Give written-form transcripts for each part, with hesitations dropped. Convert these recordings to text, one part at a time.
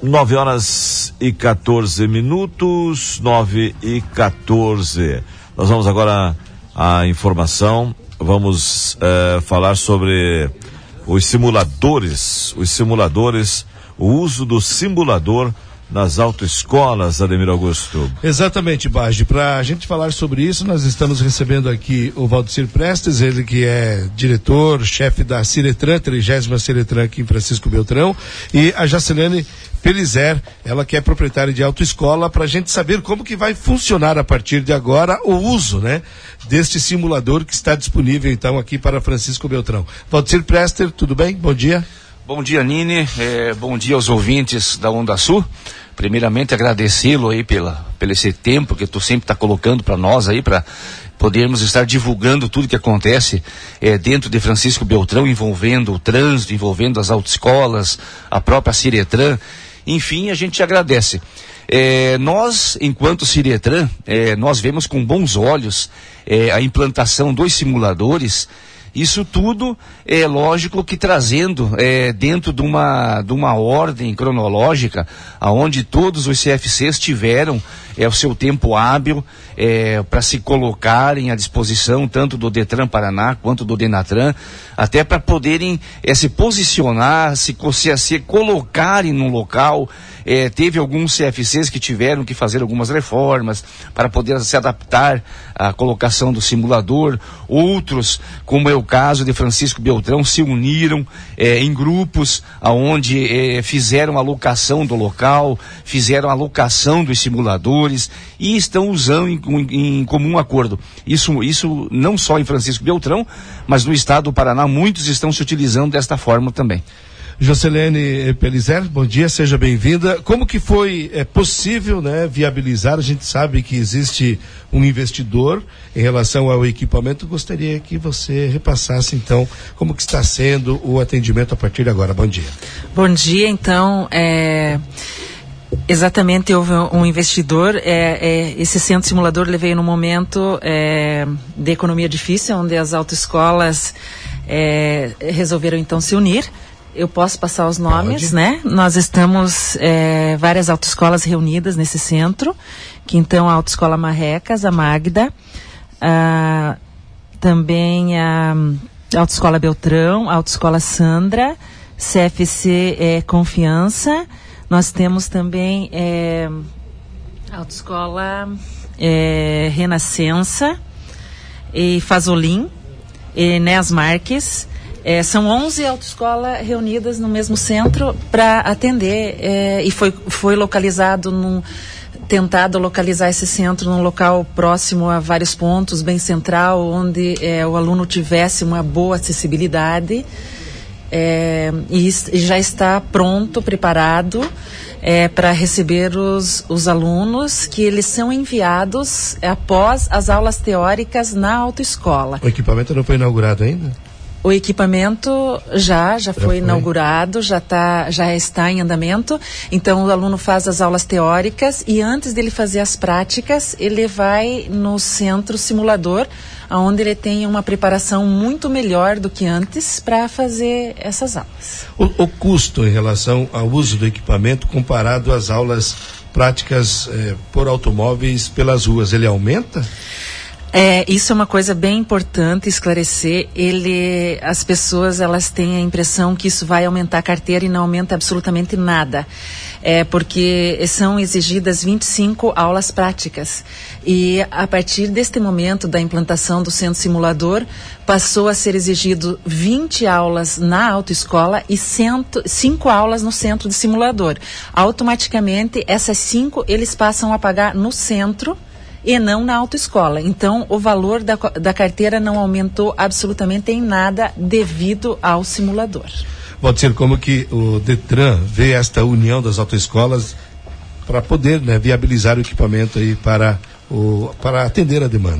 9h14, 9h14. Nós vamos agora à informação, vamos falar sobre os simuladores, o uso do simulador nas autoescolas, Ademir Augusto. Exatamente, Baggio. Para a gente falar sobre isso, nós estamos recebendo aqui o Valdecir Prestes, ele que é diretor, chefe da Ciretran, 30ª Ciretran aqui em Francisco Beltrão, e a Jacilene Pelizer, ela que é proprietária de autoescola, para a gente saber como que vai funcionar a partir de agora o uso, né, deste simulador que está disponível então aqui para Francisco Beltrão. Valdecir Prestes, tudo bem? Bom dia. Bom dia, Nini, bom dia aos ouvintes da Onda Sul. Primeiramente agradecê-lo aí pelo esse tempo que tu sempre está colocando para nós aí, para podermos estar divulgando tudo que acontece dentro de Francisco Beltrão, envolvendo o trânsito, envolvendo as autoescolas, a própria Ciretran. Enfim, a gente agradece. Nós, enquanto Ciretran, nós vemos com bons olhos a implantação dos simuladores. Isso tudo é lógico que trazendo dentro de uma ordem cronológica, aonde todos os CFCs tiveram o seu tempo hábil para se colocarem à disposição tanto do Detran Paraná quanto do Denatran, até para poderem se posicionar, se colocarem no local. Teve alguns CFCs que tiveram que fazer algumas reformas para poder se adaptar à colocação do simulador. Outros, como é o caso de Francisco Beltrão, se uniram em grupos aonde fizeram a locação do local, fizeram a locação dos simuladores e estão usando em comum acordo. Isso não só em Francisco Beltrão, mas no estado do Paraná muitos estão se utilizando desta forma também. Jocilene Pelizer, bom dia, seja bem-vinda. Como que foi possível, né, viabilizar? A gente sabe que existe um investidor em relação ao equipamento. Gostaria que você repassasse, então, como que está sendo o atendimento a partir de agora. Bom dia. Bom dia, então, exatamente, houve um investidor. Esse centro simulador ele veio num momento de economia difícil, onde as autoescolas resolveram, então, se unir. Eu posso passar os nomes, pode, né? Nós estamos várias autoescolas reunidas nesse centro, que então a Autoescola Marrecas, a Magda, também a Autoescola Beltrão, a Autoescola Sandra, CFC Confiança. Nós temos também a Autoescola Renascença, e Fazolim, e Nes Marques. São 11 autoescolas reunidas no mesmo centro para atender, e foi localizado tentado localizar esse centro num local próximo a vários pontos, bem central, onde o aluno tivesse uma boa acessibilidade, e já está pronto, preparado para receber os alunos, que eles são enviados após as aulas teóricas na autoescola. O equipamento não foi inaugurado ainda? O equipamento já foi inaugurado, já está em andamento. Então o aluno faz as aulas teóricas e antes dele fazer as práticas, ele vai no centro simulador, onde ele tem uma preparação muito melhor do que antes para fazer essas aulas. O custo em relação ao uso do equipamento comparado às aulas práticas por automóveis pelas ruas, ele aumenta? Isso é uma coisa bem importante esclarecer. As pessoas, elas têm a impressão que isso vai aumentar a carteira e não aumenta absolutamente nada. Porque são exigidas 25 aulas práticas. E a partir deste momento da implantação do centro simulador, passou a ser exigido 20 aulas na autoescola e 5 aulas no centro de simulador. Automaticamente, essas 5 eles passam a pagar no centro e não na autoescola. Então, o valor da carteira não aumentou absolutamente em nada devido ao simulador. Pode ser como que o Detran vê esta união das autoescolas para poder, né, viabilizar o equipamento aí para atender a demanda.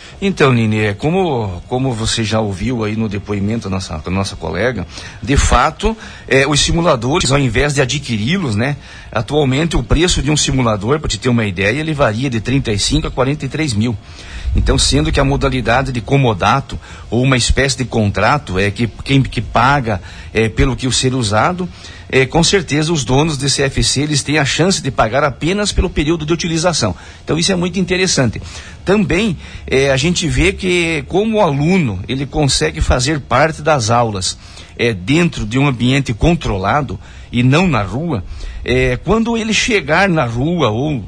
Então, Nini, como você já ouviu aí no depoimento da nossa colega, de fato, os simuladores, ao invés de adquiri-los, né, atualmente o preço de um simulador, para te ter uma ideia, ele varia de 35 a 43 mil. Então, sendo que a modalidade de comodato, ou uma espécie de contrato, quem paga pelo que o ser usado, com certeza os donos de CFC, eles têm a chance de pagar apenas pelo período de utilização. Então isso é muito interessante. Também a gente vê que como o aluno ele consegue fazer parte das aulas dentro de um ambiente controlado e não na rua, quando ele chegar na rua, ou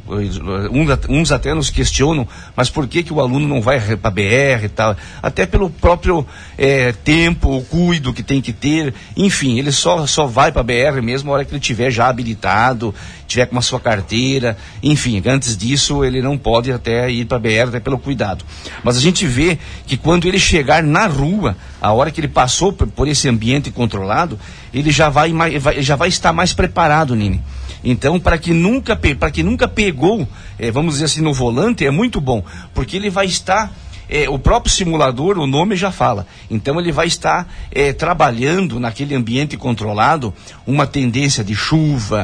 uns até nos questionam, mas por que o aluno não vai para a BR e tal? Até pelo próprio tempo, o cuido que tem que ter, enfim, ele só vai para a BR mesmo na hora que ele tiver já habilitado, tiver com a sua carteira, enfim, antes disso ele não pode até ir para a BR, até pelo cuidado. Mas a gente vê que quando ele chegar na rua, a hora que ele passou por esse ambiente controlado, ele já vai estar mais preparado, Nini. Então, para que nunca pegou, vamos dizer assim, no volante, é muito bom, porque ele vai estar, o próprio simulador, o nome já fala, então ele vai estar trabalhando naquele ambiente controlado, uma tendência de chuva,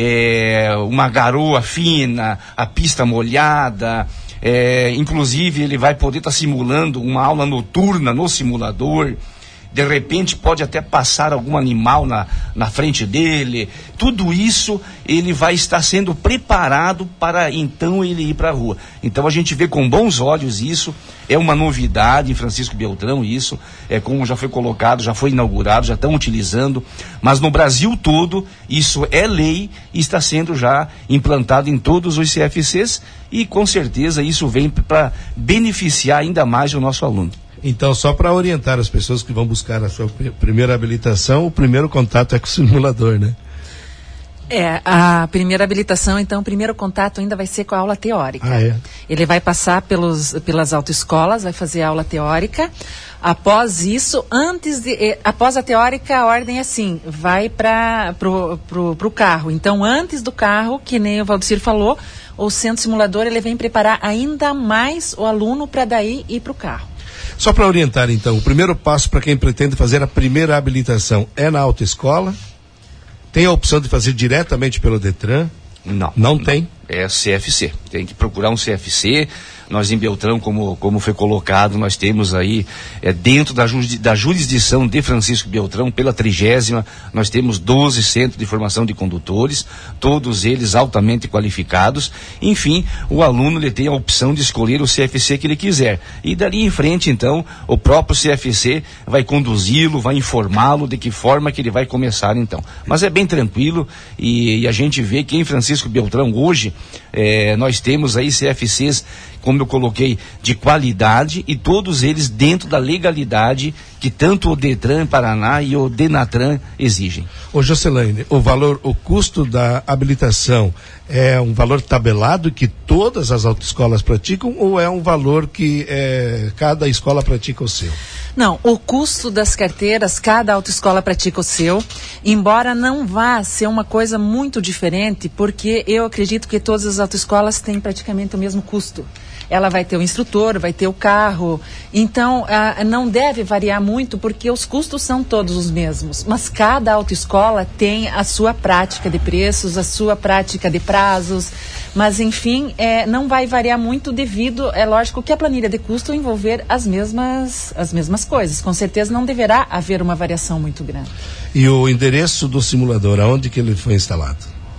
uma garoa fina, a pista molhada, inclusive ele vai poder estar simulando uma aula noturna no simulador. De repente pode até passar algum animal na frente dele. Tudo isso ele vai estar sendo preparado para então ele ir para a rua. Então a gente vê com bons olhos isso. É uma novidade em Francisco Beltrão isso. Como já foi colocado, já foi inaugurado, já estão utilizando. Mas no Brasil todo isso é lei e está sendo já implantado em todos os CFCs. E com certeza isso vem para beneficiar ainda mais o nosso aluno. Então, só para orientar as pessoas que vão buscar a sua primeira habilitação, o primeiro contato é com o simulador, né? A primeira habilitação, então, o primeiro contato ainda vai ser com a aula teórica. Ele vai passar pelas autoescolas, vai fazer a aula teórica. Após isso, após a teórica, a ordem é assim, vai pro carro. Então, antes do carro, que nem o Valdecir falou, o centro simulador, ele vem preparar ainda mais o aluno para daí ir pro carro. Só para orientar, então, o primeiro passo para quem pretende fazer a primeira habilitação é na autoescola? Tem a opção de fazer diretamente pelo Detran? Não tem? É CFC. Tem que procurar um CFC. Nós em Beltrão, como foi colocado, nós temos aí, dentro da jurisdição de Francisco Beltrão, pela 30ª, nós temos 12 centros de formação de condutores, todos eles altamente qualificados. Enfim, o aluno ele tem a opção de escolher o CFC que ele quiser. E dali em frente, então, o próprio CFC vai conduzi-lo, vai informá-lo de que forma que ele vai começar, então. Mas é bem tranquilo e a gente vê que em Francisco Beltrão, hoje, nós temos aí CFCs, como eu coloquei, de qualidade e todos eles dentro da legalidade que tanto o Detran Paraná e o Denatran exigem. Ô Jocelaine, o custo da habilitação é um valor tabelado que todas as autoescolas praticam ou é um valor que cada escola pratica o seu? Não, o custo das carteiras, cada autoescola pratica o seu, embora não vá ser uma coisa muito diferente, porque eu acredito que todas as autoescolas têm praticamente o mesmo custo. Ela vai ter o instrutor, vai ter o carro, então não deve variar muito, porque os custos são todos os mesmos, mas cada autoescola tem a sua prática de preços, a sua prática de prazos, mas enfim, não vai variar muito devido, é lógico que a planilha de custo envolver as mesmas coisas, com certeza não deverá haver uma variação muito grande. E o endereço do simulador, aonde que ele foi instalado?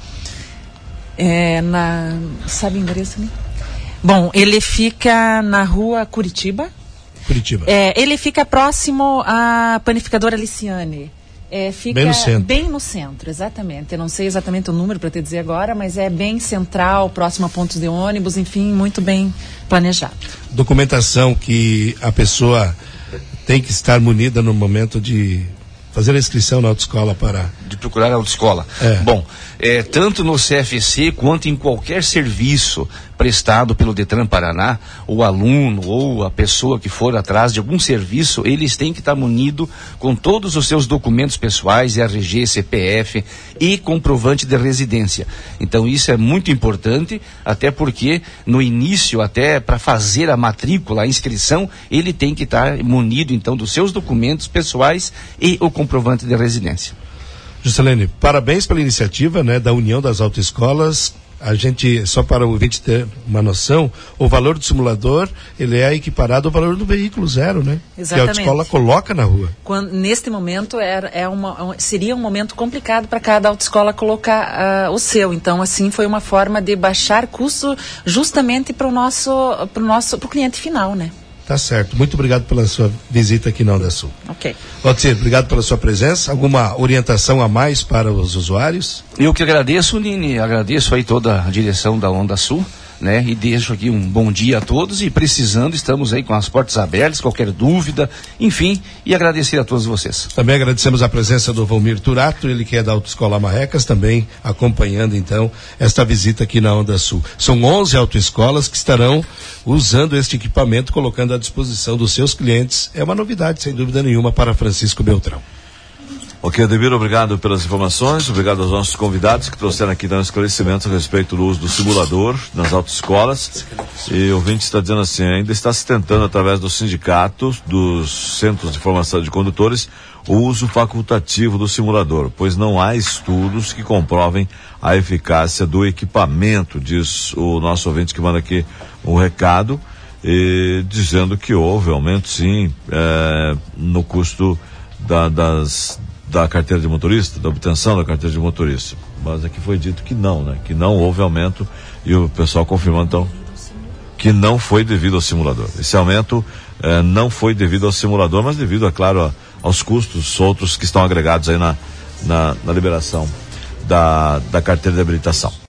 Sabe o endereço, né? Bom, ele fica na rua Curitiba. Ele fica próximo à panificadora Liciane. Fica bem no centro. Bem no centro, exatamente. Eu não sei exatamente o número para te dizer agora, mas é bem central, próximo a pontos de ônibus, enfim, muito bem planejado. Documentação que a pessoa tem que estar munida no momento de fazer a inscrição na autoescola para... De procurar a autoescola. Bom, tanto no CFC quanto em qualquer serviço prestado pelo Detran Paraná, o aluno ou a pessoa que for atrás de algum serviço, eles têm que estar munido com todos os seus documentos pessoais, RG, CPF e comprovante de residência. Então isso é muito importante, até porque no início, até para fazer a matrícula, a inscrição, ele tem que estar munido então dos seus documentos pessoais e o comprovante de residência. Juscelene, parabéns pela iniciativa, né, da União das Autoescolas. A gente, só para o ouvinte ter uma noção, o valor do simulador, ele é equiparado ao valor do veículo zero, né? Exatamente. Que a autoescola coloca na rua. Neste momento, seria um momento complicado para cada autoescola colocar o seu. Então, assim, foi uma forma de baixar custo justamente para o cliente final, né? Tá certo. Muito obrigado pela sua visita aqui na Onda Sul. Ok. Valdir, obrigado pela sua presença. Alguma orientação a mais para os usuários? Eu que agradeço, Nini. Agradeço aí toda a direção da Onda Sul, né? E deixo aqui um bom dia a todos e precisando, estamos aí com as portas abertas, qualquer dúvida, enfim, e agradecer a todos vocês. Também agradecemos a presença do Valmir Turato, ele que é da Autoescola Marrecas, também acompanhando então esta visita aqui na Onda Sul. São 11 autoescolas que estarão usando este equipamento, colocando à disposição dos seus clientes. É uma novidade, sem dúvida nenhuma, para Francisco Beltrão. Ok, Ademir, obrigado pelas informações, obrigado aos nossos convidados que trouxeram aqui esclarecimentos a respeito do uso do simulador nas autoescolas. E o ouvinte está dizendo assim, ainda está se tentando através dos sindicatos, dos centros de formação de condutores, o uso facultativo do simulador, pois não há estudos que comprovem a eficácia do equipamento, diz o nosso ouvinte que manda aqui um recado, dizendo que houve aumento sim no custo da carteira de motorista, da obtenção da carteira de motorista. Mas aqui foi dito que não, né? Que não houve aumento e o pessoal confirmou então que não foi devido ao simulador. Esse aumento não foi devido ao simulador, mas devido, é claro, aos custos outros que estão agregados aí na liberação da carteira de habilitação.